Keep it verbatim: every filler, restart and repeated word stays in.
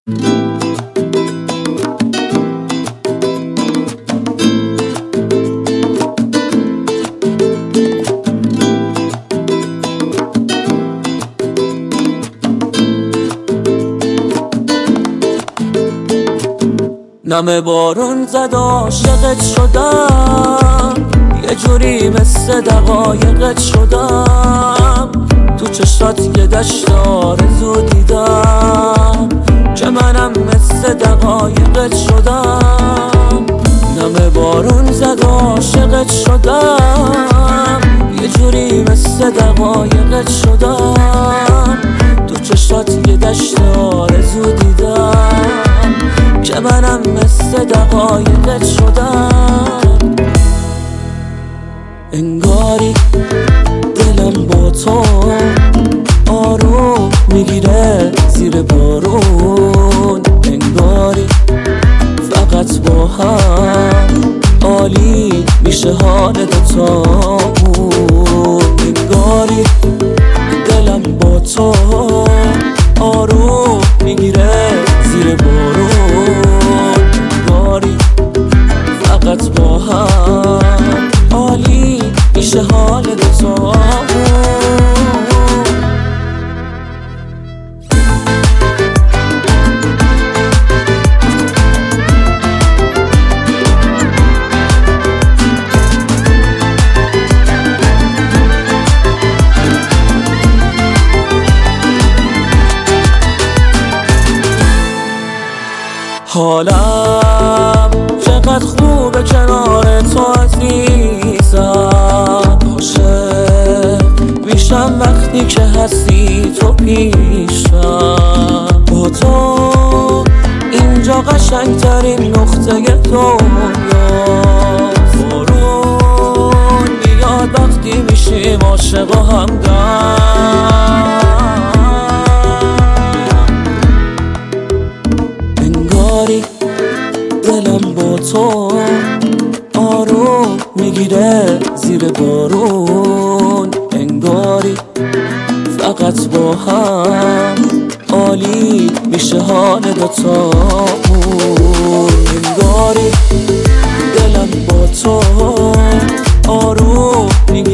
نم بارون زد عاشقت شدم، یه جوری مثل دقایقت شدم. تو چشات یه دشت آرزو دیدم که منم مثل دقایقت شدم. نم بارون زد عاشقت شدم، یه جوری مثل دقایقت شدم. تو چشات یه دشت آرزو دیدم که منم مثل دقایقت شدم. انگاری دلم با تو آروم میگیره زیر بارون، انگاری فقط با هم عالی میشه حال دوتامون. انگاری دلم با تو آروم میگیره زیر بارون، انگاری فقط با هم عالی میشه حال دوتامون. حالم چقدر خوبه کنار تو عزیزم، عاشق میشم وقتی که هستی تو پیشم. با تو اینجا قشنگترین نقطه دنیاست. بارون میاد وقتی میشیم عاشق و همدم. دلم با تو آروم میگیره زیر بارون، انگاری فقط با هم عالی میشه حال دوتامون. انگاری دلم با تو آروم میگیره